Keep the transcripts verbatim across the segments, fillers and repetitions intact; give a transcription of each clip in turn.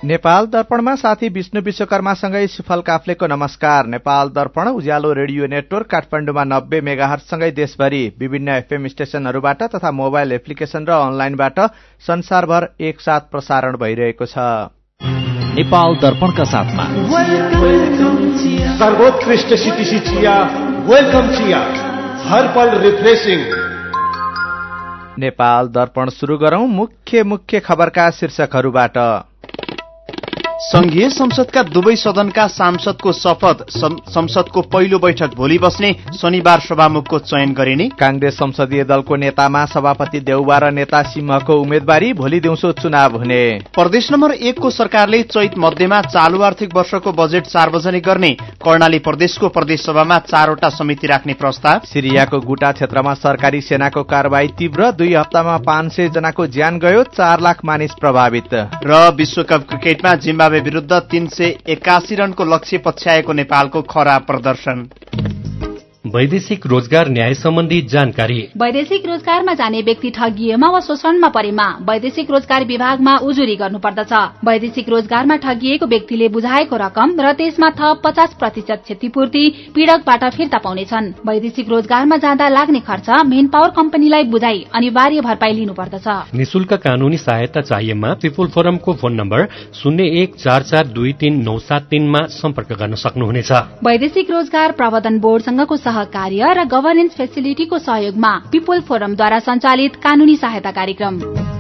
नेपाल दर्पणमा साथी विष्णु विश्वकर्मासँगै सुफल काफ्लेको नमस्कार। नेपाल दर्पण उज्यालो रेडियो नेटवर्क काठमाडौँमा नब्बे मेगाहर्जसँगै देशभरि विभिन्न एफएम स्टेशनहरूबाट तथा मोबाइल एप्लिकेशन र अनलाइनबाट संसारभर एकसाथ प्रसारण भइरहेको छ। नेपाल दर्पणका साथमा सर्वोत्कृष्ट सिटिसी चिया, वेलकम चिया, हर पल रिफ्रेशिङ। नेपाल दर्पण सुरु गरौं मुख्य मुख्य खबरका शीर्षकहरूबाट। संघीय संसदका दुवै सदनका सांसदको शपथ, संसदको पहिलो बैठक भोलि बस्ने, शनिबार सभामुखको चयन गरिने। कांग्रेस संसदीय दलको नेतामा सभापति देउबा र नेता सिंहको उम्मेदवारी, भोलि दिउँसो चुनाव हुने। प्रदेश नम्बर एक को सरकारले चैत मध्यमा चालू आर्थिक वर्षको बजेट सार्वजनिक गर्ने, कर्णाली प्रदेशको प्रदेश सभामा चारवटा समिति राख्ने प्रस्ताव। सिरियाको गुटा क्षेत्रमा सरकारी सेनाको कारबाही तीव्र, दुई हप्तामा पाँच सय जनाको ज्यान गयो, चार लाख मानिस प्रभावित। र विश्वकप क्रिकेटमा जिम्बाब्वे विरुद्ध तीन सय एकासी रनको लक्ष्य पछ्याएको नेपालको खराब प्रदर्शन। वैदेशिक रोजगार न्याय सम्बन्धी जानकारी। वैदेशिक रोजगारमा जाने व्यक्ति ठगिएमा वा शोषणमा परेमा वैदेशिक रोजगार विभागमा उजुरी गर्नुपर्दछ। वैदेशिक रोजगारमा ठगिएको व्यक्तिले बुझाएको रकम र त्यसमा थप पचास प्रतिशत क्षतिपूर्ति पीड़कबाट फिर्ता पाउनेछन्। वैदेशिक रोजगारमा जाँदा लाग्ने खर्च मेन पावर कम्पनीलाई बुझाई अनिवार्य भरपाई लिनुपर्दछ। निशुल्क कानूनी सहायता चाहिएमा पिपुल फोरमको फोन नम्बर शून्य एक चार चार दुई तीन नौ सात तीनमा सम्पर्क गर्न सक्नुहुनेछ। वैदेशिक रोजगार प्रबन्धन बोर्डसँगको सहकार्य र गभर्नेन्स फेसिलिटीको सहयोगमा पिपुल फोरमद्वारा सञ्चालित कानूनी सहायता कार्यक्रम।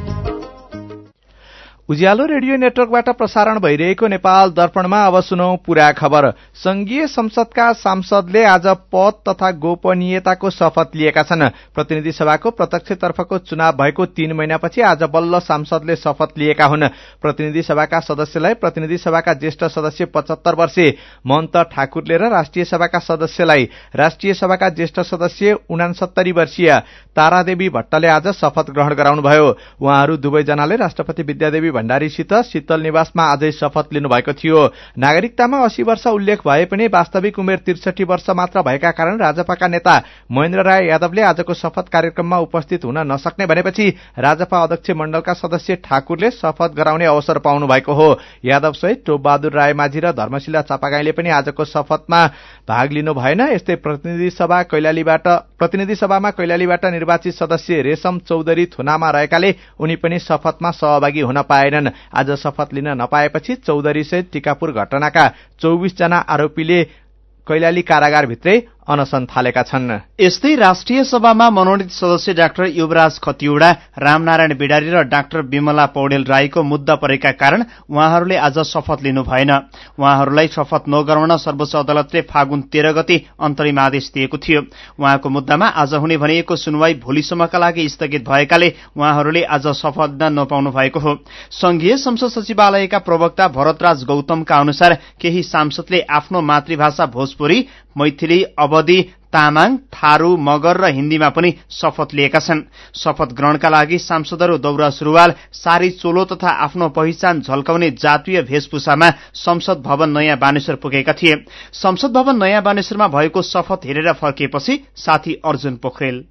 उज्यालो रेडियो नेटवर्कबाट प्रसारण भइरहेको नेपाल दर्पणमा अब सुनौ पूरा खबर। संघीय संसदका सांसदले आज पद तथा गोपनीयताको शपथ लिएका छन्। प्रतिनिधि सभाको प्रत्यक्षतर्फको चुनाव भएको तीन महिनापछि आज बल्ल सांसदले शपथ लिएका हुन्। प्रतिनिधि सभाका सदस्यलाई प्रतिनिधि सभाका ज्येष्ठ सदस्य पचहत्तर वर्षे महन्त ठाकुरले र राष्ट्रिय सभाका सदस्यलाई राष्ट्रिय सभाका ज्येष्ठ सदस्य उनासत्तरी वर्षीय तारादेवी भट्टले आज शपथ ग्रहण गराउनुभयो। उहाँहरू दुवैजनाले राष्ट्रपति विद्यादेवी भण्डारीसित शीतल निवासमा आजै शपथ लिनुभएको थियो। नागरिकतामा अस्सी वर्ष उल्लेख भए पनि वास्तविक उमेर त्रिसठी वर्ष मात्र भएका कारण राजपाका नेता महेन्द्र राय यादवले आजको शपथ कार्यक्रममा उपस्थित हुन नसक्ने भनेपछि राजपा अध्यक्ष मण्डलका सदस्य ठाकुरले शपथ गराउने अवसर पाउनु भएको हो। यादव सहित टोपबहादुर रायमाझी र धर्मशिला चापागाईले पनि आजको शपथमा भाग लिनु भएन। यस्तै प्रतिनिधि सभा कैलालीबाट प्रतिनिधि सभामा कैलालीबाट निर्वाचित सदस्य रेशम चौधरी थुनामा रहेकाले उनी पनि शपथमा सहभागी हुन पाएनन्। आज शपथ लिन नपाएपछि चौधरी सहित टिकापुर घटनाका चौबीस जना आरोपीले कैलाली कारागारभित्रै अनशन थालेका छन्। यस्तै राष्ट्रिय सभामा मनोनित सदस्य डाक्टर युवराज खतिवड़ा, रामनारायण बिडारी र डाक्टर विमला पौडेल राईको मुद्दा परेका कारण उहाँहरूले आज शपथ लिनु भएन। उहाँहरूलाई शपथ नगराउन सर्वोच्च अदालतले फागुन तेह्र गते अन्तरिम आदेश दिएको थियो। उहाँको मुद्दामा आज हुने भनिएको सुनवाई भोलिसम्मका लागि स्थगित भएकाले उहाँहरूले आज शपथ लिन नपाउनु भएको हो। संघीय संसद सचिवालयका प्रवक्ता भरतराज गौतमका अनुसार केही सांसदले आफ्नो मातृभाषा भोजपुरी, मैथिली, अवधी, तामाङ, थारू, मगर र हिन्दीमा पनि शपथ लिएका छन्। शपथ ग्रहणका लागि सांसदहरू दौरा सुरुवाल, सारी चोलो तथा आफ्नो पहिचान झल्काउने जातीय वेशभूषामा संसद भवन नयाँ बानेश्वर पुगेका थिए। संसद भवन नयाँ बानेश्वरमा भएको शपथ हेरेर फर्किएपछि साथी अर्जुन पोखरेल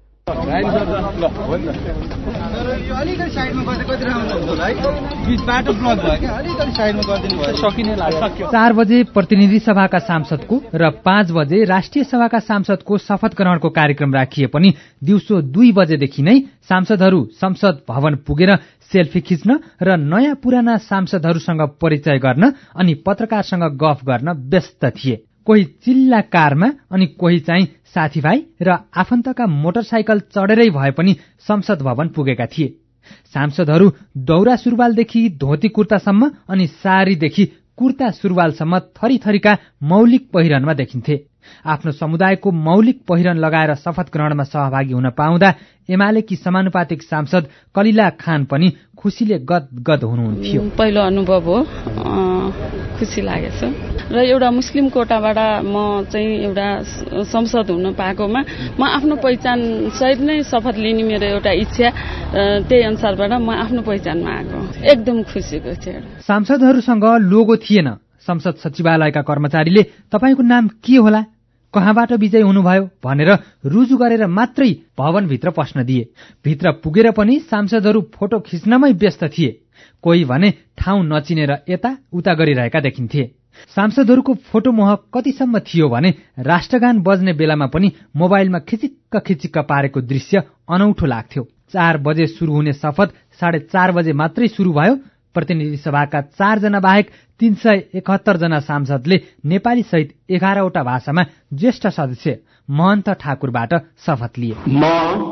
चार बजे प्रतिनिधि सभाका सांसदको र पाँच बजे राष्ट्रिय सभाका सांसदको शपथ ग्रहणको कार्यक्रम राखिए पनि दिउँसो दुई बजेदेखि नै सांसदहरू संसद भवन पुगेर सेल्फी खिच्न र नयाँ पुराना सांसदहरूसँग परिचय गर्न अनि पत्रकारसँग गफ गर्न व्यस्त थिए। कोही चिल्ला कारमा अनि कोही चाहिँ साथीभाइ र आफन्तका मोटरसाइकल चढेरै भए पनि संसद भवन पुगेका थिए। सांसदहरू दौरा सुरुवालदेखि धोती कुर्तासम्म अनि सारीदेखि कुर्ता सुरुवालसम्म थरीथरीका मौलिक पहिरनमा देखिन्थे। आफ्नो समुदायको मौलिक पहिरन लगाएर शपथ ग्रहणमा सहभागी हुन पाउँदा एमालेकी समानुपातिक सांसद कलिला खान पनि खुसीले गदगद हुनुहुन्थ्यो। पहिलो अनुभव हो, खुसी लागेछ र एउटा मुस्लिम कोटाबाट म चाहिँ एउटा संसद हुन पाएकोमा म आफ्नो पहिचान सहित नै शपथ लिने मेरो एउटा इच्छा, त्यही अनुसारबाट म आफ्नो पहिचानमा आएको एकदम खुसीको थियो। सांसदहरूसँग लोगो थिएन। संसद सचिवालयका कर्मचारीले तपाईको नाम के होला, कहाँबाट विजय हुनुभयो भनेर रुजु गरेर मात्रै भवनभित्र पस्न दिए। भित्र पुगेर पनि सांसदहरू फोटो खिच्नमै व्यस्त थिए। कोही भने ठाउँ नचिनेर यता उता गरिरहेका देखिन्थे। सांसदहरूको फोटोमोह कतिसम्म थियो भने राष्ट्रगान बज्ने बेलामा पनि मोबाइलमा खिचिक्क खिचिक्क पारेको दृश्य अनौठो लाग्थ्यो। चार बजे शुरू हुने शपथ साढे चार बजे मात्रै शुरू भयो। प्रतिनिधि सभाका चारजना बाहेक तीन सय एकहत्तर जना सांसदले नेपाली सहित एघारवटा भाषामा ज्येष्ठ सदस्य महन्त ठाकुरबाट शपथ लिए। म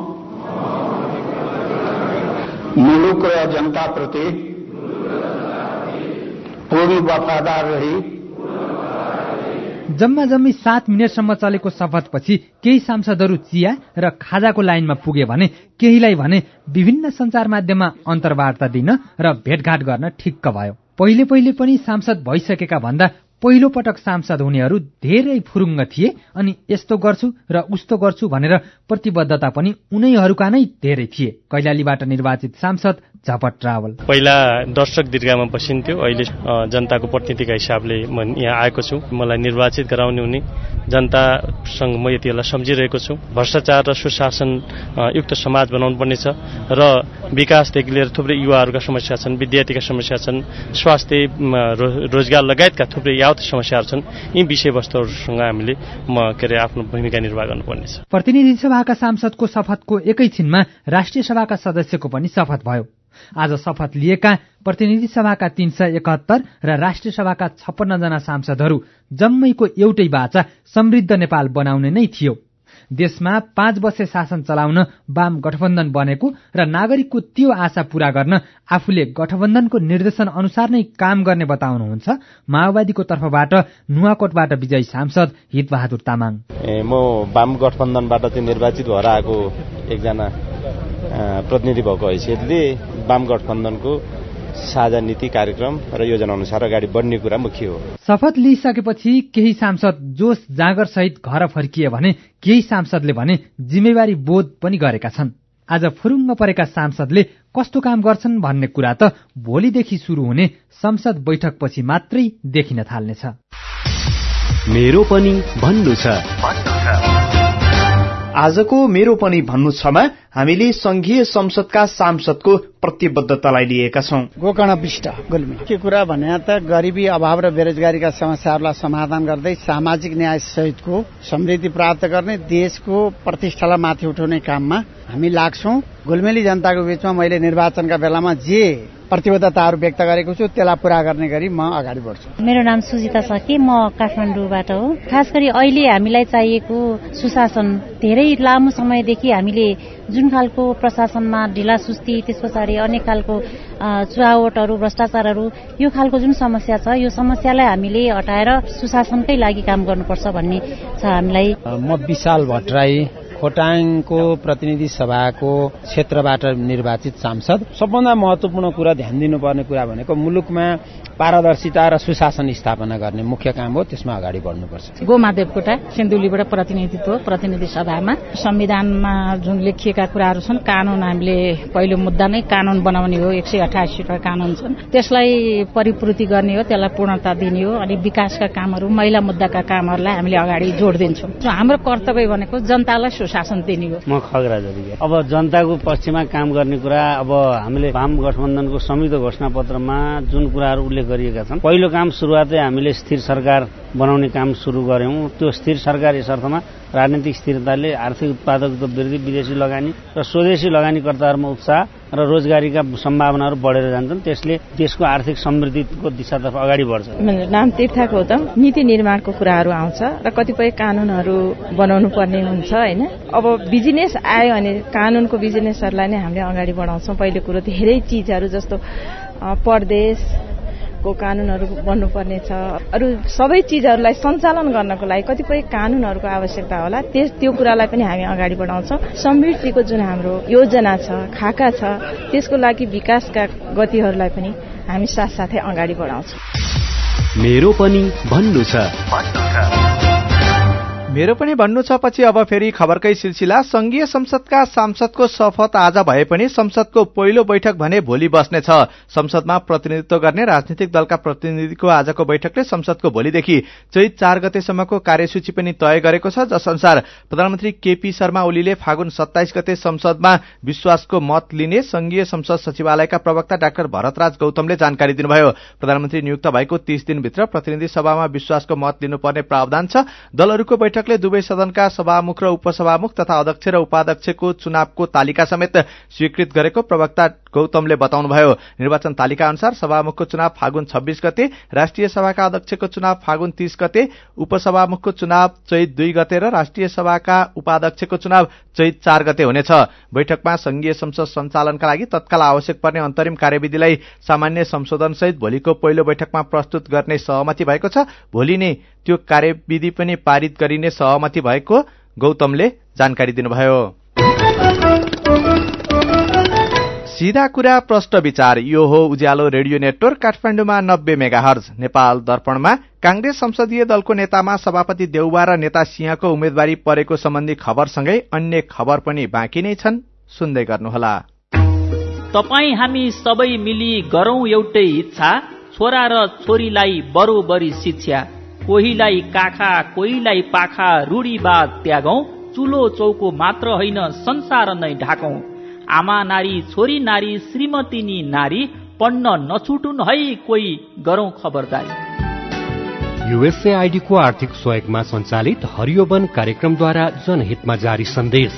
मुलुक र जनताप्रति पूर्ण वफादार रही। जम्मा जम्मी सात मिनटसम्म चलेको शपथपछि केही सांसदहरू चिया र खाजाको लाइनमा पुगे भने केहीलाई भने विभिन्न सञ्चार माध्यममा अन्तर्वार्ता दिन र भेटघाट गर्न ठिक्क भयो। पहिले पहिले पनि सांसद भइसकेका भन्दा पहिलो पटक सांसद हुनेहरू धेरै फुरुङ्ग थिए अनि यस्तो गर्छु र उस्तो गर्छु भनेर प्रतिबद्धता पनि उनीहरूका नै धेरै थिए। कैलालीबाट निर्वाचित सांसद झपट रावल पहिला दर्शक दीर्घामा बसिन्थ्यो, अहिले जनताको प्रतिनिधिका हिसाबले म यहाँ आएको छु। मलाई निर्वाचित गराउने हुने जनतासँग म यति बेला सम्झिरहेको छु। भ्रष्टाचार र सुशासन युक्त समाज बनाउनु पर्नेछ र विकासदेखि लिएर थुप्रै युवाहरूका समस्या छन्, विद्यार्थीका समस्या छन्, स्वास्थ्य रोजगार लगायतका थुप्रै यावत समस्याहरू छन्। यी विषयवस्तुहरूसँग हामीले म के अरे आफ्नो भूमिका निर्वाह गर्नुपर्नेछ। प्रतिनिधि सभाका सांसदको शपथको एकैछिनमा राष्ट्रिय सभाका सदस्यको पनि शपथ भयो। आज शपथ लिएका प्रतिनिधि सभाका तीन सय एकहत्तर र राष्ट्रिय सभाका छप्पन्न जना सांसदहरू जम्मैको एउटै बाचा समृद्ध नेपाल बनाउने नै थियो। देशमा पाँच वर्ष शासन चलाउन वाम गठबन्धन बनेको र नागरिकको त्यो आशा पूरा गर्न आफूले गठबन्धनको निर्देशन अनुसार नै काम गर्ने बताउनुहुन्छ माओवादीको तर्फबाट नुवाकोटबाट विजयी सांसद हितबहादुर तामाङ। म वाम गठबन्धनबाट चाहिँ निर्वाचित भएर आएको एकजना प्रतिनिधि भएको हैसियतले वाम गठबन्धनको साझा नीति कार्यक्रम र योजना अनुसार अगाडि बढ्ने कुरा मुख्य हो। शपथ लिइसकेपछि केही सांसद जोश जाँगर सहित घर फर्किए भने केही सांसदले भने जिम्मेवारी बोध पनि गरेका छन्। आज फुरुङ्ग परेका सांसदले कस्तो काम गर्छन् भन्ने कुरा त भोलिदेखि शुरू हुने संसद बैठकपछि मात्रै देखिन थाल्नेछ। मेरो पनि भन्नु छ। आजको मेरो पनि भन्नु छमा हामीले संघीय संसदका सांसदको प्रतिबद्धतालाई लिएका छौं। गोकर्ण विष्ट गुल्मी के कुरा भने त गरिबी अभाव र बेरोजगारीका समस्याहरूलाई समाधान गर्दै सामाजिक न्याय सहितको समृद्धि प्राप्त गर्ने देशको प्रतिष्ठालाई माथि उठाउने काममा हामी लाग्छौं। गुल्मेली जनताको बीचमा मैले निर्वाचनका बेलामा जे प्रतिबद्धताहरू व्यक्त गरेको छु त्यसलाई पूरा गर्ने गरी म अगाडि बढ्छु। मेरो नाम सुजिता सकी, म काठमाडौँबाट हो। खास गरी अहिले हामीलाई चाहिएको सुशासन धेरै लामो समयदेखि हामीले जुन खालको प्रशासनमा ढिला सुस्ती त्यस पछाडि अनेक खालको चुहावटहरू भ्रष्टाचारहरू यो खालको जुन समस्या छ यो समस्यालाई हामीले हटाएर सुशासनकै लागि काम गर्नुपर्छ भन्ने छ हामीलाई। म विशाल भट्टराई खोटाङको प्रतिनिधि सभाको क्षेत्रबाट निर्वाचित सांसद। सबभन्दा महत्वपूर्ण कुरा ध्यान दिनुपर्ने कुरा भनेको मुलुकमा पारदर्शिता र सुशासन स्थापना गर्ने मुख्य काम हो, त्यसमा अगाडि बढ्नुपर्छ। गोमा देवकोटा सिन्धुलीबाट प्रतिनिधित्व प्रतिनिधि सभामा संविधानमा जुन लेखिएका कुराहरू छन् कानून हामीले पहिलो मुद्दा नै कानून बनाउने हो। एक सय अठासीवटा कानून छन् त्यसलाई परिपूर्ति गर्ने हो, त्यसलाई पूर्णता दिने हो। अनि विकासका कामहरू महिला मुद्दाका कामहरूलाई हामीले अगाडि जोड दिन्छौँ। हाम्रो कर्तव्य भनेको जनतालाई सुशासन दिने हो। म खगराज अधिकारी। अब जनताको पक्षमा काम गर्ने कुरा अब हामीले वाम गठबन्धनको संयुक्त घोषणापत्रमा जुन कुराहरू उल्लेख गरिएका छन् पहिलो काम सुरुवातै हामीले स्थिर सरकार बनाउने काम सुरु गर्यौं। त्यो स्थिर सरकार यस अर्थमा राजनीतिक स्थिरताले आर्थिक उत्पादकता वृद्धि, विदेशी लगानी र स्वदेशी लगानीकर्ताहरूमा उत्साह र रोजगारीका सम्भावनाहरू बढेर जान्छन्। त्यसले देशको आर्थिक समृद्धिको दिशातर्फ अगाडि बढ्छ। नाम तीर्था गौतम। नीति निर्माणको कुराहरू आउँछ र कतिपय कानूनहरू बनाउनु पर्ने हुन्छ हैन। अब बिजनेस आयो भने कानूनको बिजनेसहरूलाई नै हामीले अगाडि बढाउँछौँ। पहिलो कुरो धेरै चिजहरू जस्तो परदेश को कानूनहरू बन्नुपर्ने छ। अरू सबै चिजहरूलाई सञ्चालन गर्नको लागि कतिपय कानूनहरूको आवश्यकता होला, त्यस त्यो कुरालाई पनि हामी अगाडि बढाउँछौँ। समृद्धिको जुन हाम्रो योजना छ, खाका छ, त्यसको लागि विकासका गतिहरूलाई पनि हामी साथसाथै अगाडि बढाउँछौँ। मेरो पनि भन्नु छ। मेरो पनि भन्नु छ पछि अब फेरि खबरकै सिलसिला। संघीय संसदका सांसदको शपथ आज भए पनि संसदको पहिलो बैठक भने भोलि बस्नेछ। संसदमा प्रतिनिधित्व गर्ने राजनीतिक दलका प्रतिनिधिको आजको बैठकले संसदको भोलिदेखि चैत चार गतेसम्मको कार्यसूची पनि तय गरेको छ, जस अनुसार प्रधानमन्त्री केपी शर्मा ओलीले फागुन सत्ताइस गते संसदमा विश्वासको मत लिने संघीय संसद सचिवालयका प्रवक्ता डाक्टर भरतराज गौतमले जानकारी दिनुभयो। प्रधानमन्त्री नियुक्त भएको तीस दिनभित्र प्रतिनिधि सभामा विश्वासको मत लिनुपर्ने प्रावधान छ। दलहरूको बैठकले दुवै सदनका सभामुख र उपसभामुख तथा अध्यक्ष र उपाध्यक्षको चुनावको तालिका समेत स्वीकृत गरेको प्रवक्ता गौतमले बताउनुभयो। निर्वाचन तालिका अनुसार सभामुखको चुनाव फागुन छब्बीस गते, राष्ट्रिय सभाका अध्यक्षको चुनाव फागुन तीस गते, उपसभामुखको चुनाव चैत दुई गते र राष्ट्रिय सभाका उपाध्यक्षको चुनाव चैत चार गते हुनेछ। बैठकमा संघीय संसद सञ्चालनका लागि तत्काल आवश्यक पर्ने अन्तरिम कार्यविधिलाई सामान्य संशोधनसहित भोलिको पहिलो बैठकमा प्रस्तुत गर्ने सहमति भएको छ। भोलि नै त्यो कार्यविधि पनि पारित गरिने सहमति भएको गौतमले जानकारी दिनुभयो। सीधा कुरा प्रष्ट विचार, यो हो उज्यालो रेडियो नेटवर्क काठमाडौँमा नब्बे मेगाहर्ज। नेपाल दर्पणमा कांग्रेस संसदीय दलको नेतामा सभापति देउबा र नेता सिंहको उम्मेदवारी परेको सम्बन्धी खबरसँगै अन्य खबर पनि बाँकी नै छन्, सुन्दै गर्नुहोला। तपाई हामी सबै मिली गरौं एउटै इच्छा, छोरा र छोरीलाई बरोबरी शिक्षा, कोहीलाई काखा कोहीलाई पाखा रूढीवाद त्यागौं, चुलो चौको मात्र होइन संसार नै ढाकौं, आमा नारी छोरी नारी श्रीमतीनी नारी पढ्न नछुटुन् है कोही, गरौं खबरदारी। यूएसएआईडी को आर्थिक सहयोगमा सञ्चालित हरियो वन कार्यक्रमद्वारा जनहितमा जारी सन्देश।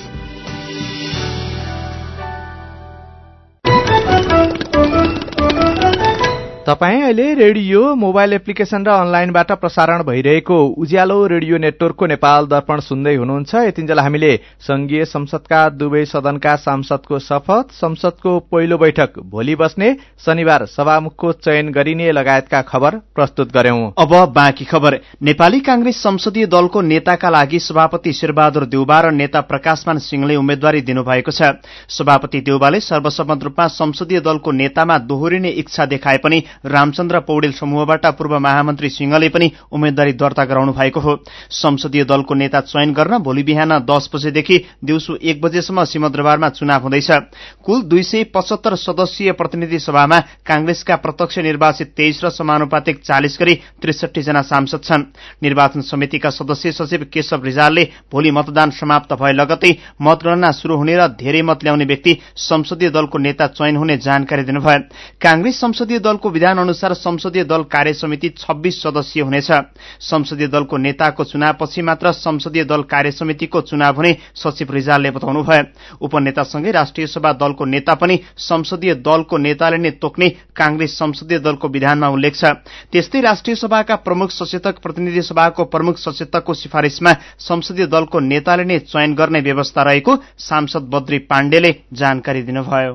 तपाई अहिले रेडियो, मोबाइल एप्लिकेशन र अनलाइनबाट प्रसारण भइरहेको उज्यालो रेडियो नेटवर्कको नेपाल दर्पण सुन्दै हुनुहुन्छ। यतिन्जेल हामीले संघीय संसदका दुवै सदनका सांसदको शपथ, संसदको पहिलो बैठक भोलि बस्ने, शनिबार सभामुखको चयन गरिने लगायतका खबर प्रस्तुत गर्यौं। अब बाँकी खबर। नेपाली कांग्रेस संसदीय दलको नेताका लागि सभापति शेरबहादुर देउबा र नेता प्रकाशमान सिंहले उम्मेदवारी दिनुभएको छ। सभापति देउबाले सर्वसम्मत रूपमा संसदीय दलको नेतामा दोहोरिने इच्छा देखाए पनि रामचन्द्र पौडेल समूहबाट पूर्व महामन्त्री सिंहले पनि उम्मेदवारी दर्ता गराउनु भएको हो। संसदीय दलको नेता चयन गर्न भोलि बिहान दस बजेदेखि दिउँसो एक बजेसम्म सिंहदरबारमा चुनाव हुँदैछ। कुल दुई सय पचहत्तर सदस्यीय प्रतिनिधि सभामा कांग्रेसका प्रत्यक्ष निर्वाचित तेइस र समानुपातिक चालिस गरी त्रिसठी जना सांसद छन्। निर्वाचन समितिका सदस्य सचिव केशव रिजालले भोलि मतदान समाप्त भए लगतै मतगणना शुरू हुने र धेरै मत ल्याउने व्यक्ति संसदीय दलको नेता चयन हुने जानकारी दिनुभयो। कांग्रेस संसदीय दलको विधान अनुसार संसदीय दल कार्य समिति छब्बीस सदस्यीय हुनेछ। संसदीय दलको नेताको चुनावपछि मात्र संसदीय दल कार्य समितिको चुनाव हुने सचिव रिजालले बताउनुभयो। उपनेतासँगै राष्ट्रिय सभा दलको नेता पनि संसदीय दलको नेताले नै तोक्ने कांग्रेस संसदीय दलको विधानमा उल्लेख छ। त्यस्तै राष्ट्रिय सभाका प्रमुख सचेतक प्रतिनिधि सभाको प्रमुख सचेतकको सिफारिशमा संसदीय दलको नेताले नै चयन गर्ने व्यवस्था रहेको सांसद बद्री पाण्डेले जानकारी दिनुभयो।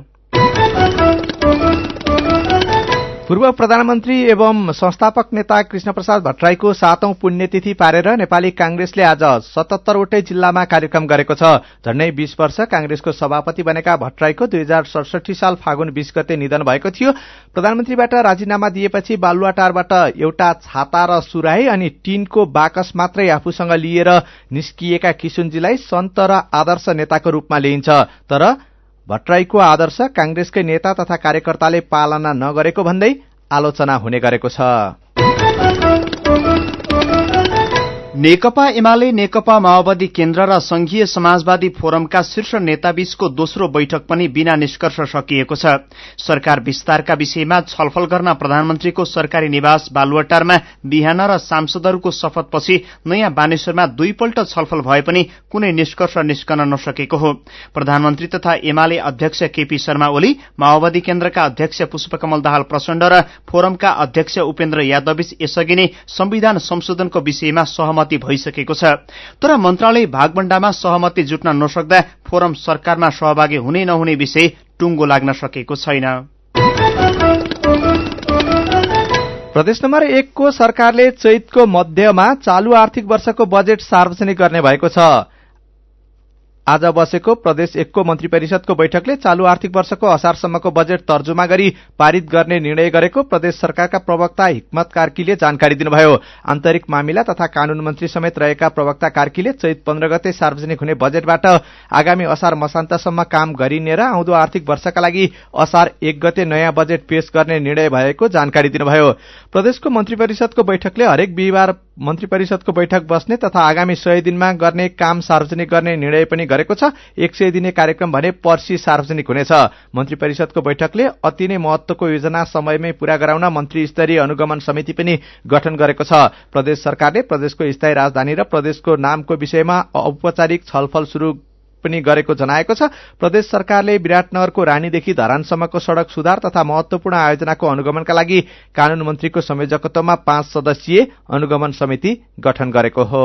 पूर्व प्रधानमन्त्री एवं संस्थापक नेता कृष्णप्रसाद भट्टराईको सातौं पुण्यतिथि पारेर नेपाली कांग्रेसले आज सतहत्तरवटै जिल्लामा कार्यक्रम गरेको छ। झण्डै बीस वर्ष कांग्रेसको सभापति बनेका भट्टराईको दुई हजार सडसठी साल फागुन बीस गते निधन भएको थियो। प्रधानमन्त्रीबाट राजीनामा दिएपछि बालुवाटारबाट एउटा छाता र सुराही अनि टीनको बाकस मात्रै आफूसँग लिएर निस्किएका किशुनजीलाई सन्त र आदर्श नेताको रूपमा लिइन्छ। तर भट्टराईको आदर्श कांग्रेसकै नेता तथा कार्यकर्ताले पालना नगरेको भन्दै आलोचना हुने गरेको छ। नेकपा एमाले, नेकपा माओवादी केन्द्र र संघीय समाजवादी फोरमका शीर्ष नेताबीचको दोस्रो बैठक पनि बिना निष्कर्ष सकिएको छ। सरकार विस्तारका विषयमा छलफल गर्न प्रधानमन्त्रीको सरकारी निवास बालुवाटारमा बिहान र सांसदहरूको शपथपछि नयाँ बानेश्वरमा दुईपल्ट छलफल भए पनि कुनै निष्कर्ष निस्कन नसकेको हो। प्रधानमन्त्री तथा एमाले अध्यक्ष केपी शर्मा ओली, माओवादी केन्द्रका अध्यक्ष पुष्पकमल दाहाल प्रचण्ड र फोरमका अध्यक्ष उपेन्द्र यादवबीच यसअघि नै संविधान संशोधनको विषयमा सहमति भइसकेको छ। तर मन्त्रालय भागबण्डामा सहमति जुट्न नसक्दा फोरम सरकारमा सहभागी हुने नहुने विषय टुङ्गो लाग्न सकेको छैन। प्रदेश नम्बर एक को सरकारले चैतको मध्यमा चालू आर्थिक वर्षको बजेट सार्वजनिक गर्ने भएको छ। आज बसेको प्रदेश एकको मन्त्री परिषदको बैठकले चालू आर्थिक वर्षको असारसम्मको बजेट तर्जुमा गरी पारित गर्ने निर्णय गरेको प्रदेश सरकारका प्रवक्ता हिक्मत कार्कीले जानकारी दिनुभयो। आन्तरिक मामिला तथा कानून मन्त्री समेत रहेका प्रवक्ता कार्कीले चैत पन्ध्र गते सार्वजनिक हुने बजेटबाट आगामी असार मसान्तसम्म काम गरिने र आउँदो आर्थिक वर्षका लागि असार एक गते नयाँ बजेट पेश गर्ने निर्णय भएको जानकारी दिनुभयो। प्रदेशको मन्त्री परिषदको बैठकले हरेक बिहिबार मन्त्री परिषदको बैठक बस्ने तथा आगामी सय दिनमा गर्ने काम सार्वजनिक गर्ने निर्णय पनि गरेको छ। एक सय दिने कार्यक्रम भने पर्सि सार्वजनिक हुनेछ। मन्त्री परिषदको बैठकले अति नै महत्वको योजना समयमै पूरा गराउन मन्त्री स्तरीय अनुगमन समिति पनि गठन गरेको छ। प्रदेश सरकारले प्रदेशको स्थायी राजधानी र प्रदेशको नामको विषयमा औपचारिक छलफल शुरू पनि गरेको जनाएको छ। प्रदेश सरकारले विराटनगरको रानीदेखि धरानसम्मको सड़क सुधार तथा महत्वपूर्ण आयोजनाको अनुगमनका लागि कानून मन्त्रीको संयोजकत्वमा पाँच सदस्यीय अनुगमन समिति गठन गरेको हो।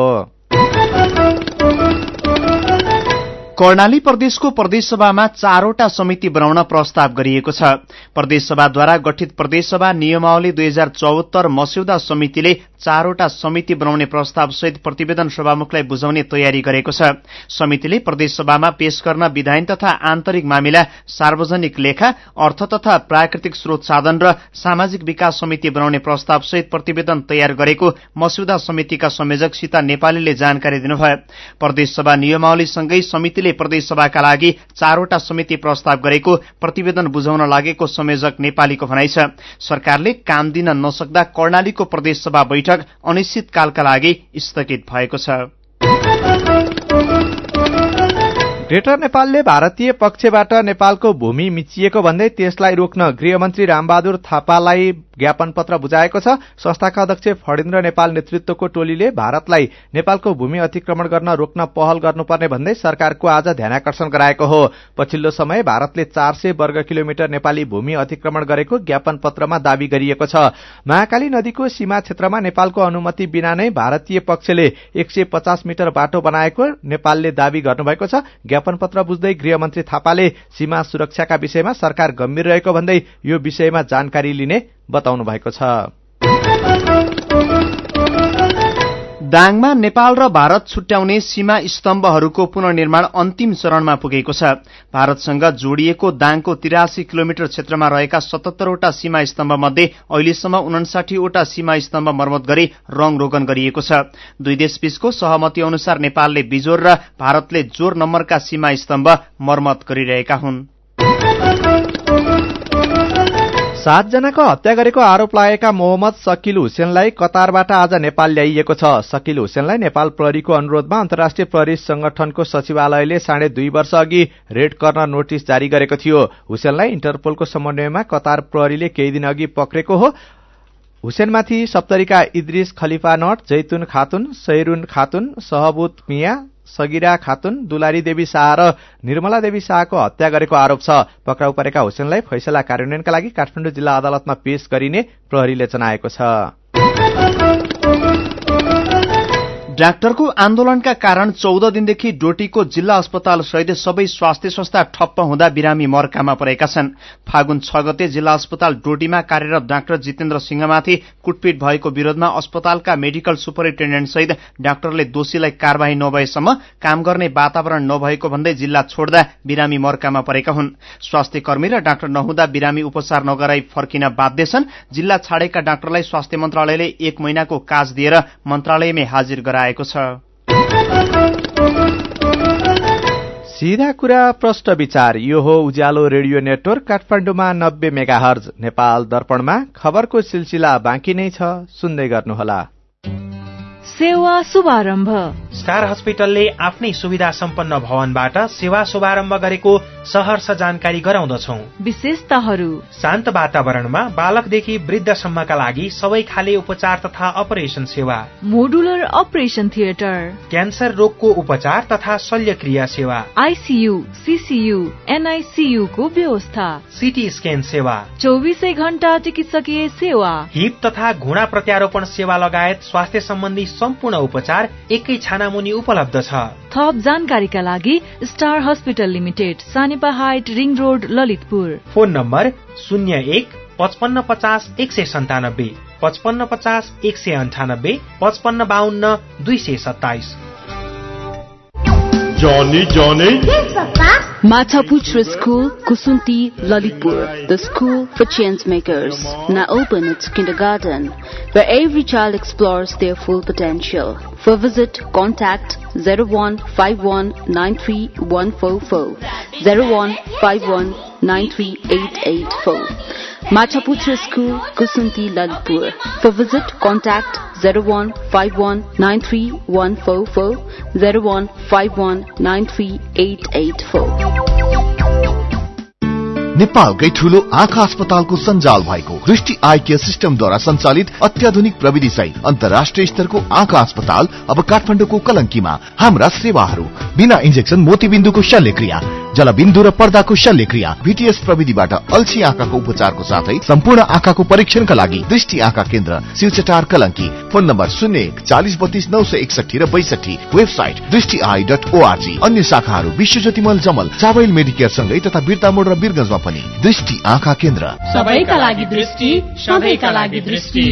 कर्णाली प्रदेशको प्रदेशसभामा चारवटा समिति बनाउन प्रस्ताव गरिएको छ। प्रदेशसभाद्वारा गठित प्रदेशसभा नियमावली दुई हजार चौहत्तर मस्यौदा समितिले चारवटा समिति बनाउने प्रस्ताव सहित प्रतिवेदन सभामुखलाई बुझाउने तयारी गरेको छ। समितिले प्रदेशसभामा पेश गर्न विधायन तथा आन्तरिक मामिला, सार्वजनिक लेखा, अर्थ तथा प्राकृतिक स्रोत साधन र सामाजिक विकास समिति बनाउने प्रस्ताव सहित प्रतिवेदन तयार गरेको मस्यौदा समितिका संयोजक सीता नेपालीले जानकारी दिनुभयो। प्रदेशसभा नियमावलीसँगै समितिले प्रदेशसभाका लागि चारवटा समिति प्रस्ताव गरेको प्रतिवेदन बुझाउन लागेको संयोजक नेपालीको भनाइ छ। सरकारले काम दिन नसक्दा कर्णालीको प्रदेशसभा बैठक अनिश्चितकालका लागि स्थगित भएको छ। ग्रेटर नेपालले भारतीय पक्षबाट नेपालको भूमि मिचिएको भन्दै त्यसलाई रोक्न गृहमन्त्री रामबहादुर थापालाई ज्ञापन पत्र बुझाएको छ। संस्थाका अध्यक्ष फणिन्द्र नेपाल नेतृत्वको टोलीले भारतलाई नेपालको भूमि अतिक्रमण गर्न रोक्न पहल गर्नुपर्ने भन्दै सरकारको आज ध्यानाकर्षण गराएको हो। पछिल्लो समय भारतले चार सय वर्ग किलोमिटर नेपाली भूमि अतिक्रमण गरेको ज्ञापन पत्रमा दावी गरिएको छ। महाकाली नदीको सीमा क्षेत्रमा नेपालको अनुमति बिना नै भारतीय पक्षले एक सय पचास मिटर बाटो बनाएको नेपालले दावी गर्नुभएको छ। ज्ञापन पत्र बुझ्दै गृहमन्त्री थापाले सीमा सुरक्षाका विषयमा सरकार गम्भीर रहेको भन्दै यो विषयमा जानकारी लिने बताउनु भएको छ। दाङमा नेपाल र भारत छुट्याउने सीमा स्तम्भहरूको पुनर्निर्माण अन्तिम चरणमा पुगेको छ। भारतसँग जोडिएको दाङको तिरासी किलोमिटर क्षेत्रमा रहेका सतहत्तरवटा सीमा स्तम्भ मध्ये अहिलेसम्म उनासाठीवटा सीमा स्तम्भ मर्मत गरी रंग रोगन गरिएको छ। दुई देशबीचको सहमति अनुसार नेपालले बिजोर र भारतले जोर नम्बरका सीमा स्तम्भ मर्मत गरिरहेका हुन्। सात जनाको हत्या गरेको आरोप लागेका मोहम्मद शकील हुसेनलाई कतारबाट आज नेपाल ल्याइएको छ। शकील हुसेनलाई नेपाल प्रहरीको अनुरोधमा अन्तर्राष्ट्रिय प्रहरी संगठनको सचिवालयले साढे दुई वर्ष अघि रेड कर्नर नोटिस जारी गरेको थियो। हुसेनलाई इन्टरपोलको समन्वयमा कतार प्रहरीले केही दिन अघि पक्रेको हो। हुसेनमाथि सप्तरीका इद्रिस खलिफा नट, जैतुन खातुन, सैरुन खातुन, सहबुत मिया, सगिरा खातुन, दुलारी देवी शाह र निर्मला देवी शाहको हत्या गरेको आरोप छ। पक्राउ परेका हुसेनलाई फैसला कार्यान्वयनका लागि काठमाडौँ जिल्ला अदालतमा पेश गरिने प्रहरीले जनाएको छ। डाक्टरको आन्दोलनका कारण चौध दिनदेखि डोटीको जिल्ला अस्पताल सहित सबै स्वास्थ्य संस्था ठप्प हुँदा बिरामी मर्कामा परेका छन्। फागुन छ गते जिल्ला अस्पताल डोटीमा कार्यरत डाक्टर जितेन्द्र सिंहमाथि कुटपिट भएको विरोधमा अस्पतालका मेडिकल सुपरिन्टेण्डेन्ट सहित डाक्टरले दोषीलाई कार्यवाही नभएसम्म काम गर्ने वातावरण नभएको भन्दै जिल्ला छोड्दा बिरामी मर्कामा परेका हुन्। स्वास्थ्य कर्मी र डाक्टर नहुँदा बिरामी उपचार नगराई फर्किन बाध्य छन्। जिल्ला छाडेका डाक्टरलाई स्वास्थ्य मन्त्रालयले एक महिनाको काज दिएर मन्त्रालयमै हाजिर गराएको छ। सीधा कुरा प्रष्ट विचार, यो हो उज्यालो रेडियो नेटवर्क काठमाडौँमा नब्बे मेगाहर्ज। नेपाल दर्पणमा खबरको सिलसिला बाँकी नै छ, सुन्दै गर्नुहोला। सेवा शुभारम्भ। स्टार हस्पिटलले आफ्नै सुविधा सम्पन्न भवनबाट सेवा शुभारम्भ गरेको सहर्ष जानकारी गराउँदछौ। विशेषताहरू: शान्त वातावरणमा बालकदेखि वृद्धसम्मका लागि सबै खाले उपचार तथा अपरेसन सेवा, मोडुलर अपरेसन थिएटर, क्यान्सर रोगको उपचार तथा शल्यक्रिया सेवा, आइसीयू, सीसीयू, एनआईसीयू को व्यवस्था, सीटी स्क्यान सेवा, चौबीसै घण्टा चिकित्सकीय सेवा, हिप तथा घुँडा प्रत्यारोपण सेवा लगायत स्वास्थ्य सम्बन्धी सम्पूर्ण उपचार एकै छानामुनि उपलब्ध छ। थप जानकारीका लागि star hospital limited, Sanepa height, ring road, Lalitpur. Phone number शून्य एक पचपन्न पचास एक सय सन्तानब्बे, पचपन्न पचास एक सय अन्ठानब्बे, पचपन्न बाहन्न दुई सय सत्ताइस। Johnny, Johnny. Yes, Papa. Mataputra School, Kusunti, Lalitpur, the school for change makers, now open its kindergarten, where every child explores their full potential. For visit, contact zero one five one nine three one four four, zero one five one nine three eight eight four. Mataputra School, Kusunti, Lalitpur. For visit, contact zero one five one nine three one four four, zero one five one nine three eight eight four. नेपालकै ठूलो आँखा अस्पतालको सञ्जाल भएको दृष्टि I care सिस्टमद्वारा सञ्चालित अत्याधुनिक प्रविधि सहित अन्तर्राष्ट्रिय स्तरको आँखा अस्पताल अब काठमाडौँको कलंकीमा। हाम्रा सेवाहरू बिना इन्जेक्सन मोतीबिन्दुको शल्यक्रिया, जलबिन्दु र पर्दाको शल्यक्रिया, भीटीएस प्रविधिबाट अल्छी आँखाको उपचारको साथै सम्पूर्ण आँखाको परीक्षणका लागि दृष्टि आँखा केन्द्र शिवचटार कलंकी। फोन नम्बर शून्य एक चालीस बत्तीस नौ सय एकसठी र बैसठी। वेबसाइट दृष्टि आई डट ओआरजी। अन्य शाखाहरू विश्वज्योतिमल जमल, चावल मेडिकेयर सँगै तथा बिर्तामोड र बिरगंजमा पनि। दृष्टि आँखा केन्द्र, सबैका लागि दृष्टि, सबैका लागि दृष्टि।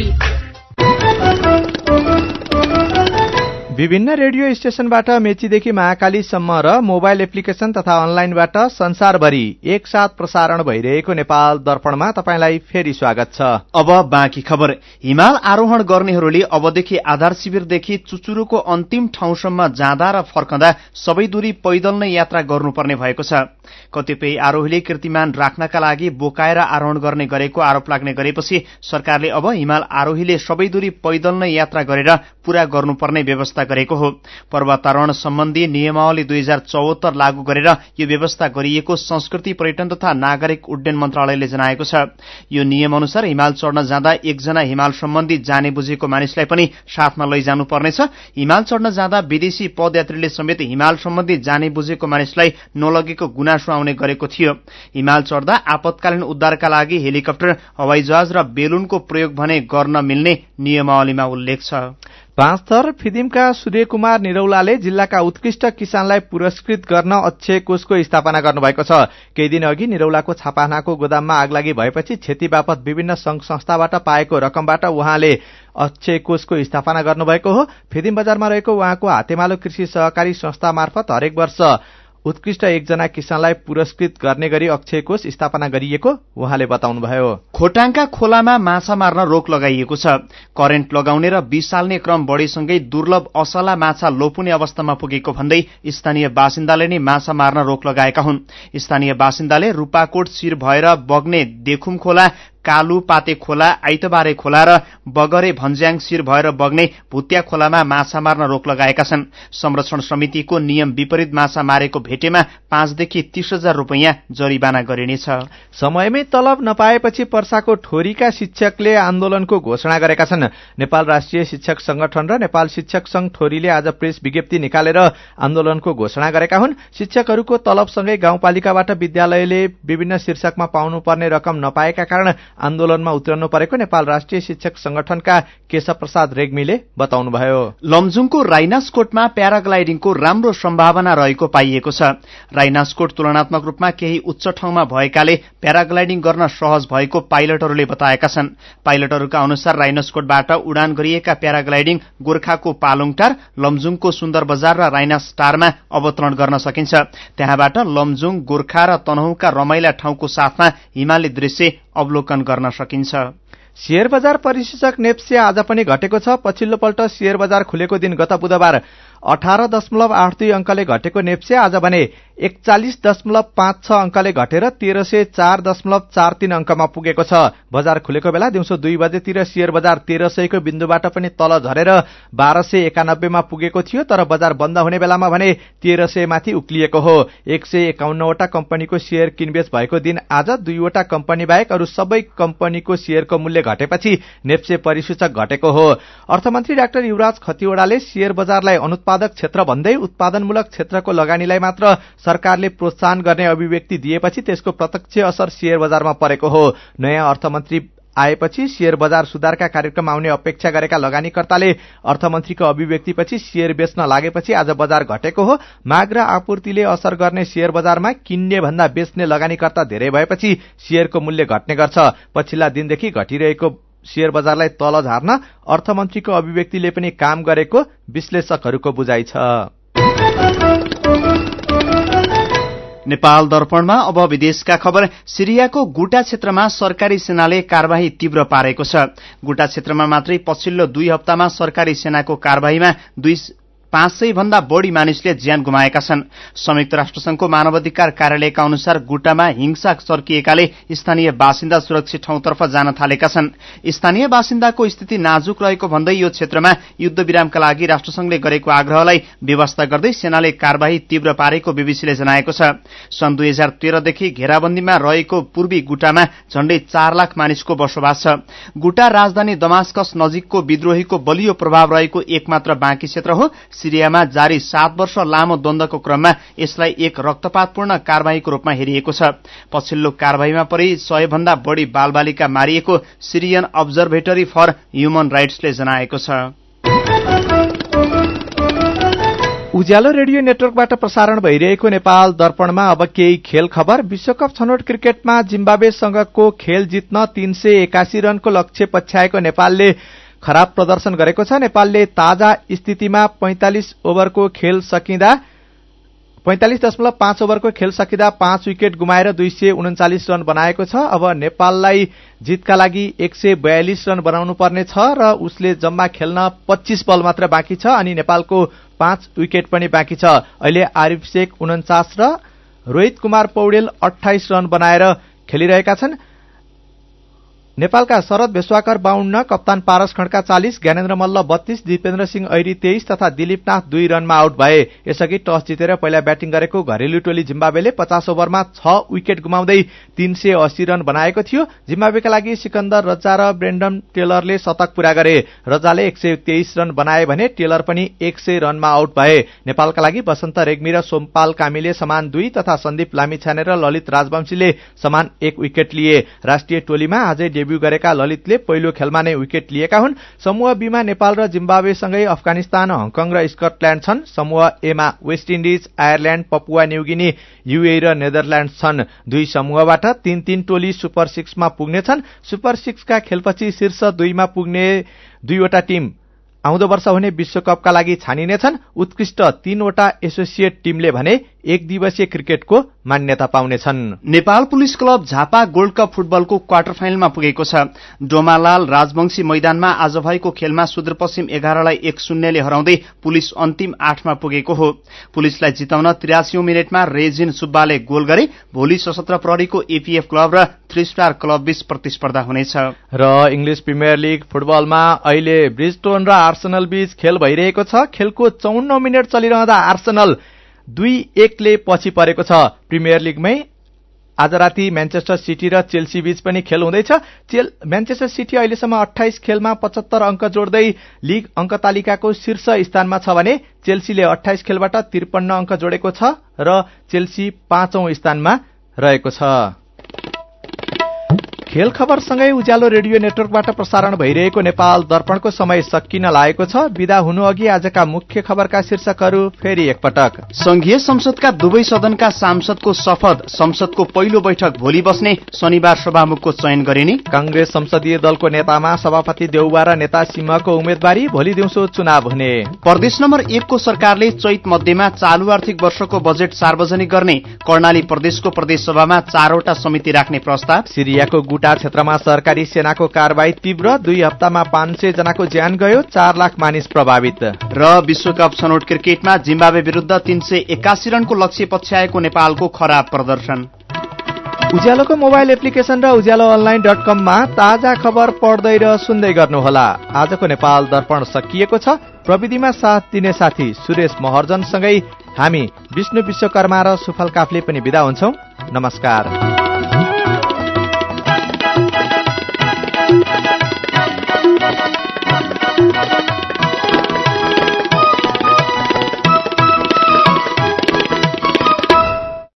विभिन्न रेडियो स्टेशनबाट मेचीदेखि महाकालीसम्म र मोबाइल एप्लिकेशन तथा अनलाइनबाट संसारभरि एकसाथ प्रसारण भइरहेको नेपाल दर्पणमा तपाईंलाई फेरि स्वागत छ। अब बाँकी खबर। हिमाल आरोहण गर्नेहरूले अबदेखि आधार शिविरदेखि चुचुरोको अन्तिम ठाउँसम्म जाँदा र फर्कँदा सबै दूरी पैदल नै यात्रा गर्नुपर्ने भएको छ। कतिपय आरोहीले कीर्तिमान राख्नका लागि बोकाएर आरोहण गर्ने गरेको आरोप लाग्ने गरेपछि सरकारले अब हिमाल आरोहीले सबै दूरी पैदल नै यात्रा गरेर पूरा गर्नुपर्ने व्यवस्था गरेको हो। पर्वतारोहण सम्बन्धी नियमावली दुई हजार चौहत्तर लागू गरेर यो व्यवस्था गरिएको संस्कृति, पर्यटन तथा नागरिक उड्डयन मन्त्रालयले जनाएको छ। यो नियम अनुसार हिमाल चढ्न जाँदा एकजना हिमाल सम्बन्धी जाने बुझेको मानिसलाई पनि साथमा लैजानु पर्नेछ। हिमाल चढ्न जाँदा विदेशी पदयात्रीले समेत हिमाल सम्बन्धी जाने बुझेको मानिसलाई नलगेको गुनासो आउने गरेको थियो। हिमाल चढ्दा आपतकालीन उद्धारका लागि हेलिकप्टर, हवाईजहाज र बेलुनको प्रयोग भने गर्न मिल्ने नियमावलीमा उल्लेख छ। पाँचथर फिदिमका सूर्य कुमार निरौलाले जिल्लाका उत्कृष्ट किसानलाई पुरस्कृत गर्न अक्षय कोषको स्थापना गर्नुभएको छ। केही दिन अघि निरौलाको छापानाको गोदाममा आगलागी भएपछि क्षति बापत विभिन्न संघ संस्थाबाट पाएको रकमबाट उहाँले अक्षय कोषको स्थापना गर्नुभएको हो। फिदिम बजारमा रहेको उहाँको हातेमालो कृषि सहकारी संस्था मार्फत हरेक वर्ष उत्कृष्ट एकजना किसानलाई पुरस्कृत गर्ने गरी अक्षय कोष स्थापना गरिएको उहाँले बताउनुभयो। खोटाङका खोलामा माछा मार्न रोक लगाइएको छ। करेन्ट लगाउने र विष हाल्ने क्रम बढेसँगै दुर्लभ असला माछा लोप हुने अवस्थामा पुगेको भन्दै स्थानीय बासिन्दाले नै माछा मार्न रोक लगाएका हुन्। स्थानीय बासिन्दाले रूपाकोट शिर भएर बग्ने देखुम खोला, कालु पाते खोला, आइतबारे खोला र बगरे भन्ज्याङ शिर भएर बग्ने भुत्या खोलामा माछा मार्न रोक लगाएका छन्। संरक्षण समितिको नियम विपरीत माछा मारेको भेटेमा पाँचदेखि तीस हजार रूपियाँ जरिवाना गरिनेछ। समयमै तलब नपाएपछि पर्साको ठोरीका शिक्षकले आन्दोलनको घोषणा गरेका छन्। नेपाल राष्ट्रिय शिक्षक संगठन र नेपाल शिक्षक संघ ठोरीले आज प्रेस विज्ञप्ति निकालेर आन्दोलनको घोषणा गरेका हुन्। शिक्षकहरूको तलबसँगै गाउँपालिकाबाट विद्यालयले विभिन्न शीर्षकमा पाउनुपर्ने रकम नपाएका कारण आन्दोलनमा उत्रनु परेको नेपाल राष्ट्रिय शिक्षक संगठनका केशव प्रसाद रेग्मीले बताउनुभयो। लमजुङको राइनासकोटमा प्याराग्लाइडिङको राम्रो सम्भावना रहेको पाइएको छ। राइनासकोट तुलनात्मक रूपमा केही उच्च ठाउँमा भएकाले प्याराग्लाइडिङ गर्न सहज भएको पाइलटहरूले बताएका छन्। पाइलटहरूका अनुसार राइनासकोटबाट उडान गरिएका प्याराग्लाइडिङ गोर्खाको पालुङटार, लमजुङको सुन्दर बजार र राइनासटारमा अवतरण गर्न सकिन्छ। त्यहाँबाट लमजुङ, गोर्खा र तनहुँका रमाइला ठाउँको साथमा हिमाली दृश्य अवलोकन गर्न सकिन्छ। शेयर बजार परिसूचक नेप्से आज पनि घटेको छ। पछिल्लोपल्ट शेयर बजार खुलेको दिन गत बुधबार अठारह दशमलव आठ दुई अंकले घटेको नेप्से आज भने एकचालिस दशमलव पाँच छ अंकले घटेर तेह्र सय चार दशमलव चार तीन अंकमा पुगेको छ। बजार खुलेको बेला दिउँसो दुई बजेतिर शेयर बजार तेह्र सयको बिन्दुबाट पनि तल झरेर बाह्र सय एकानब्बेमा पुगेको थियो, तर बजार बन्द हुने बेलामा भने तेह्र सय माथि उक्लिएको हो। एक सय एकाउन्नवटा कम्पनीको शेयर किनबेच भएको दिन आज दुईवटा कम्पनी बाहेक अरू सबै कम्पनीको शेयरको मूल्य घटेपछि नेप्से परिसूचक घटेको हो। अर्थमन्त्री डाक्टर युवराज खतिवड़ाले शेयर बजारलाई अनुत्पादक क्षेत्र भन्दै उत्पादनमूलक क्षेत्रको लगानीलाई मात्र सरकारले प्रोत्साहन गर्ने अभिव्यक्ति दिएपछि त्यसको प्रत्यक्ष असर शेयर बजारमा परेको हो। नयाँ अर्थमन्त्री आएपछि शेयर बजार सुधारका कार्यक्रम आउने अपेक्षा गरेका लगानीकर्ताले अर्थमन्त्रीको अभिव्यक्तिपछि शेयर बेच्न लागेपछि आज बजार घटेको हो। माग र आपूर्तिले असर गर्ने शेयर बजारमा किन्ने भन्दा बेच्ने लगानीकर्ता धेरै भएपछि शेयरको मूल्य घट्ने गर्छ। पछिल्ला दिनदेखि घटिरहेको शेयर बजारलाई तल झार्न अर्थमन्त्रीको अभिव्यक्तिले पनि काम गरेको विश्लेषकहरूको बुझाइ छ। नेपाल दर्पणमा अब विदेशका खबर। सिरियाको गुटा क्षेत्रमा सरकारी सेनाले कारबाही तीव्र पारेको छ। गुटा क्षेत्रमा मात्रै पछिल्लो दुई हप्तामा सरकारी सेनाको कारबाहीमा दुई पाँच सय भन्दा बढ़ी मानिसले ज्यान गुमाएका छन्। संयुक्त राष्ट्रसंघको मानवाधिकार कार्यालयका अनुसार गुटामा हिंसा चर्किएकाले स्थानीय बासिन्दा सुरक्षित ठाउँतर्फ जान थालेका छन्। स्थानीय बासिन्दाको स्थिति नाजुक रहेको भन्दै यो क्षेत्रमा युद्ध विरामका लागि राष्ट्रसंघले गरेको आग्रहलाई व्यवस्था गर्दै सेनाले कारबाही तीव्र पारेको बीबीसीले जनाएको छ। सन् दुई हजार तेह्रदेखि घेराबन्दीमा रहेको पूर्वी गुटामा झण्डै चार लाख मानिसको बसोबास छ। गुटा राजधानी दमास्कस नजिकको विद्रोहीको बलियो प्रभाव रहेको एकमात्र बाँकी क्षेत्र हो। सिरियामा जारी सात वर्ष लामो द्वन्द्वको क्रममा यसलाई एक रक्तपातपूर्ण कारबाहीको रूपमा हेरिएको छ। पछिल्लो कारबाहीमा परि सय भन्दा बढ़ी बालबालिका मारिएको सिरियन अब्जर्भेटरी फर ह्युमन राइट्सले जनाएको छ। उज्यालो रेडियो नेटवर्कबाट प्रसारण भइरहेको नेपाल दर्पणमा अब केही खेल खबर। विश्वकप छनौट क्रिकेटमा जिम्बाब्वेसँगको खेल जित्न तीन सय एकासी रनको लक्ष्य पछ्याएको नेपालले खराब प्रदर्शन गरेको छ। नेपालले ताजा स्थितिमा पैंतालिस ओभरको खेल सकिँदा पैंतालिस दशमलव पाँच ओभरको खेल सकिँदा पाँच विकेट गुमाएर दुई सय उन्चालिस रन बनाएको छ। अब नेपाललाई जितका लागि एक सय बयालिस रन बनाउनु पर्ने छ र उसले जम्मा खेल्न पच्चीस बल मात्र बाँकी छ अनि नेपालको पाँच विकेट पनि बाँकी छ। अहिले आरिफ शेख उन्चास र रोहित कुमार पौडेल अठाइस रन बनाएर खेलिरहेका छन्। नेपालका शरद भेष्वाकर बाउन्न, कप्तान पारस खड्का चालिस, ज्ञानेन्द्र मल्ल बत्तीस, दिपेन्द्र सिंह ऐरी तेइस तथा दिलीपनाथ दुई रनमा आउट भए। यसअघि टस जितेर पहिला ब्याटिङ गरेको घरेलु टोली जिम्बाब्वेले पचास ओभरमा छ विकेट गुमाउँदै तीन सय अस्सी रन बनाएको थियो। जिम्बाब्वेका लागि सिकन्दर रजा र ब्रेन्डन टेलरले शतक पूरा गरे। रजाले एक सय तेइस रन बनाए भने टेलर पनि एक सय रनमा आउट भए। नेपालका लागि वसन्त रेग्मी र सोमपाल कामीले समान दुई तथा सन्दीप लामिछाने र ललित राजवंशीले समान एक विकेट लिए। राष्ट्रिय टोलीमा आजै डेब्यू गरेका ललितले पहिलो खेलमा नै विकेट लिएका हुन्। समूह बीमा नेपाल र जिम्बाब्वेसँगै अफगानिस्तान, हङकङ र स्कटल्याण्ड छन्। समूह एमा West Indies, Ireland, Papua New Guinea, UAE र नेदरल्याण्ड छन्। दुई समूहबाट तीन तीन टोली सुपर सिक्समा पुग्नेछन्। सुपर सिक्सका खेलपछि शीर्ष दुईमा पुग्ने दुईवटा टीम आउँदो वर्ष हुने विश्वकपका लागि छानिनेछन्। उत्कृष्ट तीनवटा एसोसिएट टीमले भने एक दिवसीय क्रिकेटको मान्यता पाउनेछन्। Nepal police club Jhapa gold cup फुटबलको क्वार्टर फाइनलमा पुगेको छ। डोमालाल राजवंशी मैदानमा आज भएको खेलमा सुदूरपश्चिम एघारलाई एक शून्यले हराउँदै पुलिस अन्तिम आठमा पुगेको हो। पुलिसलाई जिताउन त्रियासी मिनटमा रेजिन सुब्बाले गोल गरे। भोलि सशस्त्र प्रहरीको एपीएफ क्लब र थ्री स्टार क्लब बीच प्रतिस्पर्धा हुनेछ। र इंग्लिश प्रिमियर लीग फुटबलमा अहिले ब्रिजटोन र आर्सेनल बीच खेल भइरहेको छ। खेलको चौन्न मिनट चलिरहँदा आर्सेनल दुई एकले पछि परेको छ। प्रिमियर लीगमै आज राति म्यान्चेस्टर सिटी र चेल्सी बीच पनि खेल हुँदैछ। म्यान्चेस्टर सिटी अहिलेसम्म अठाइस खेलमा पचहत्तर अंक जोड्दै लीग अंक तालिकाको शीर्ष स्थानमा छ भने चेल्सीले अठाइस खेलबाट त्रिपन्न अंक जोडेको छ र चेल्सी पाँचौं स्थानमा रहेको छ। खेल खबरसँगै उज्यालो रेडियो नेटवर्कबाट प्रसारण भइरहेको नेपाल दर्पणको समय सकिन लागेको छ। विदा हुनु अघि आजका मुख्य खबरका शीर्षकहरू फेरि एकपटक। संघीय संसदका दुवै सदनका सांसदको शपथ। संसदको पहिलो बैठक भोलि बस्ने, शनिबार सभामुखको चयन गरिने। कांग्रेस संसदीय दलको नेतामा सभापति देउबा र नेता सिंहको उम्मेदवारी। भोलि दिउँसो चुनाव हुने। प्रदेश नम्बर एकको सरकारले चैत मध्यमा चालू आर्थिक वर्षको बजेट सार्वजनिक गर्ने। कर्णाली प्रदेशको प्रदेशसभामा चारवटा समिति राख्ने प्रस्ताव। सिरियाको गुटा क्षेत्रमा सरकारी सेनाको कारबाही तीव्र। दुई हप्तामा पाँच सय जनाको ज्यान गयो। चार लाख मानिस प्रभावित। र विश्वकप छनौट क्रिकेटमा जिम्बाब्वे विरुद्ध तीन सय एकासी रनको लक्ष्य पछ्याएको नेपालको खराब प्रदर्शन। उज्यालोको मोबाइल एप्लिकेशन र उज्यालो अनलाइन डट कममा ताजा खबर पढ्दै र सुन्दै गर्नुहोला। आजको नेपाल दर्पण सकिएको छ। प्रविधिमा साथ दिने साथी सुरेश महर्जनसँगै हामी विष्णु विश्वकर्मा र सुफल काफले पनि बिदा हुन्छौं। नमस्कार।